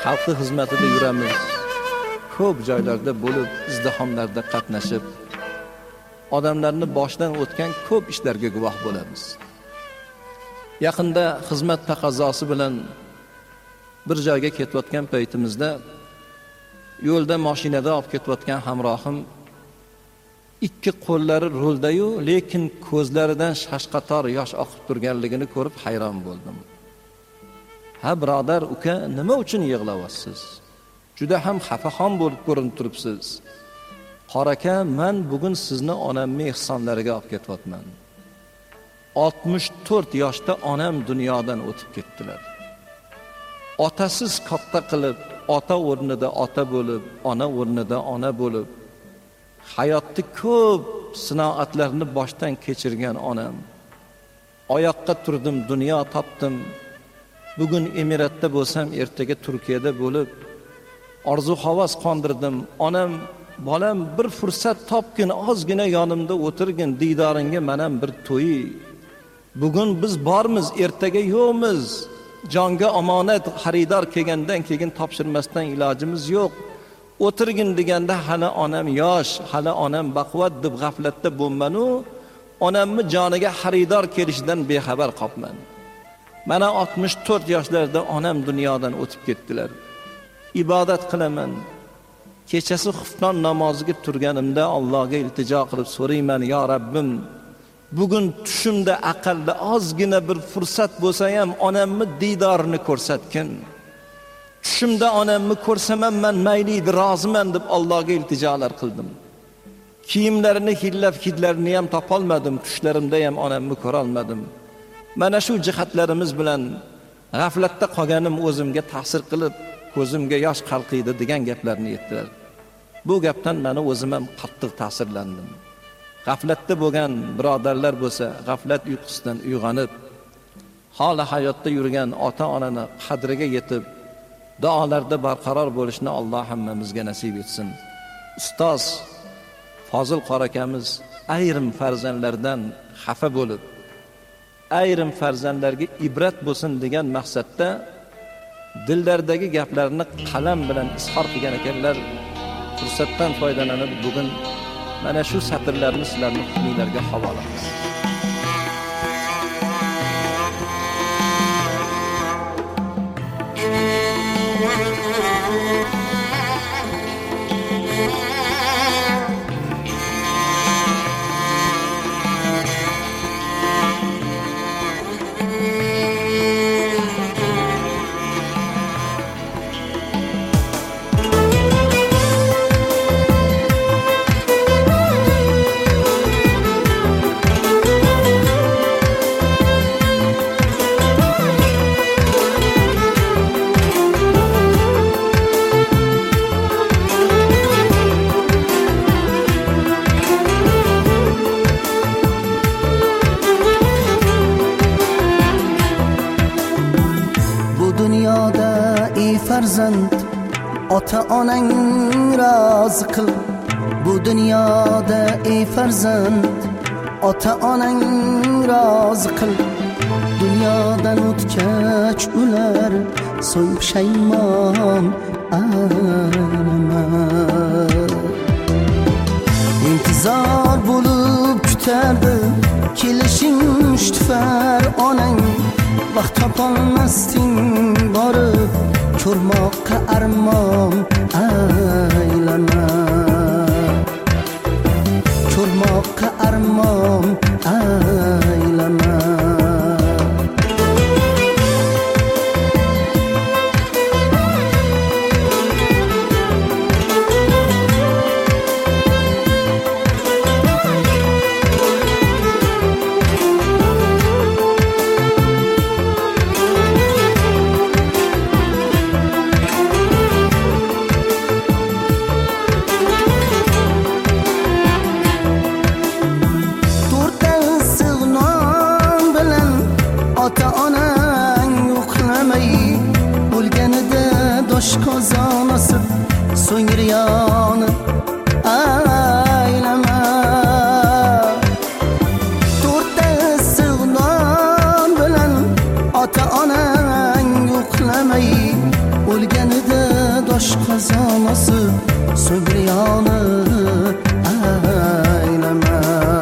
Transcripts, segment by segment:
xalqi xizmatida yuramiz. Ko'p joylarda bo'lib, izdihomlarda qatnashib, odamlarni boshdan o'tgan ko'p ishlarga guvoh bo'lamiz. Yaqinda xizmat taqozosi bilan bir joyga ketayotgan paytimizda yo'lda mashinada olib ketayotgan hamrohim ikki qo'llari rulda-yu, lekin ko'zlaridan shashqator yosh oqib turganligini ko'rib hayron bo'ldim. Ha birodar, uka, nima uchun yig'layapsiz? Juda ham xafaxon bo'lib ko'rinib turibsiz. Qoraka, men bugun sizni onamning ehsonlariga olib ketyapman. 64 yoshda onam dunyodan o'tib ketdilar. Otasiz katta qilib, ota o'rnida ota bo'lib, ona o'rnida ona bo'lib, hayotni ko'p sinoatlarni boshdan kechirgan onam. Oyoqqa turdim, dunyo topdim. Bugun Emiratda bo'lsam, ertaga Turkiyada bo'lib, orzu havas qondirdim. Onam, bolam, bir fursat topgin, ozgina yonimda o'tirgin, diydoringga menam bir to'yi. Bugun biz bormiz, ertaga yo'qmiz. Jonga omonat xaridor kelgandan keyin topshirmasdan ilojimiz yo'q. O'tirgin deganda hali onam yosh, hali onam baquvvat deb g'aflatda bo'lmanu, onamni joniga xaridor kelishidan bexabar qolman. Mana 64 yoshlarda onam dunyodan o'tib ketdilar. Ibodat qilaman. Kechasi xufton namoziga turganimda Allohga iltijo qilib so'rayman, yo Rabbim, bugun tushimda aqalda ozgina bir fursat bo'lsa ham onamni diydorini ko'rsatgin. Tushimda onamni ko'rsam men mayliydi, roziman deb Allohga iltijolar qildim. Kiyimlarini hillab hidlarini ham topolmadim, tushlarimda ham onamni ko'ra olmadim. Mana shu jihatlarimiz bilan g'aflatda qolganim o'zimga ta'sir qilib, ko'zimga yosh qalqiydi degan gaplarni aytdilar. Bu gapdan meni o'zim ham qattiq ta'sirlandim. G'aflatda bo'lgan birodarlar bo'lsa, g'aflat uyqusidan uyg'onib, holi hayotda yurgan ota-onani qadriga yetib, duolarda barqaror bo'lishni Alloh hammamizga nasib etsin. Ustoz Fozil qorakamiz ayrim farzandlardan xafa bo'lib, ayrim farzandlarga ibrat bo'lsin degan maqsadda dillardagi gaplarni qalam bilan izhor qilgan ekanlar. Fursatdan foydalanib bugun mana shu satrlarni sizlarning hukmingizga havola qilamiz. Farzand ota onang rozi qil. Bu dunyoda ey farzand ota onang rozi qil. Dunyodan o'tgach ular so'ng pushaymon aylanar. İntizor bo'lib kutardi kelishing mushtfar onang. Vaqt topolmasding borib ko'rmoqqa armon aylama. Ko'rmoqqa armon aylama. Kozanası so'ngir yoni aylama. To'rtta sig'non bilan ota onang yo'qlamay o'lganida xazonasi so'ngriyoni aylama.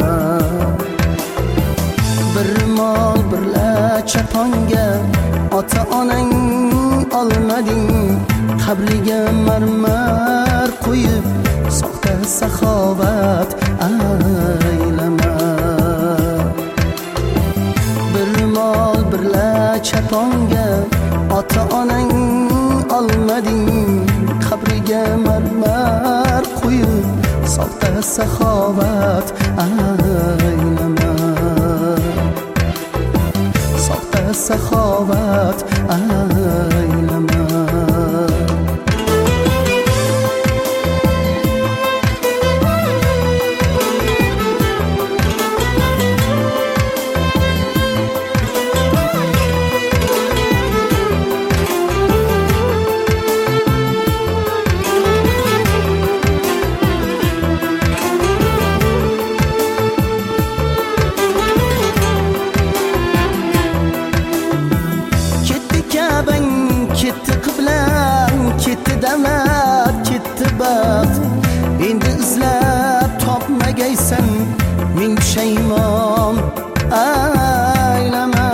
Bir mol birla chaponga ota onang olmading, qabriga marmar qo'yib soxta saxovat aylama. Bir mol birla chaponga ota onang olmading, qabriga marmar qo'yib soxta saxovat aylama. Soxta saxovat aylama. Ketdi qiblan, ketdi davlat, ketdi baxt. Endi izlab topmagaysan, ming pushaymon aylama.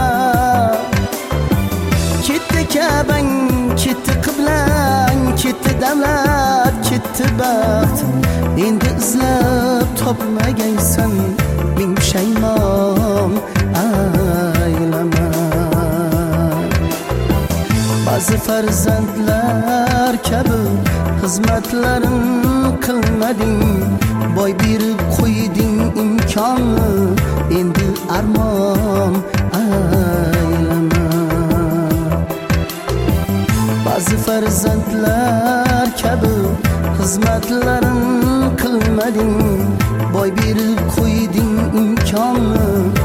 Ketdi kabang, ketdi qiblan, ketdi davlat, ketdi baxt. Endi izlab topmagaysan, ming pushaymon aylama. Ba'zi farzandlar kabi xizmatlarin qilmading, boy berib qo'yding imkonni, endi armon aylama. Ba'zi farzandlar kabi xizmatlarin qilmading, boy berib qo'yding imkonni,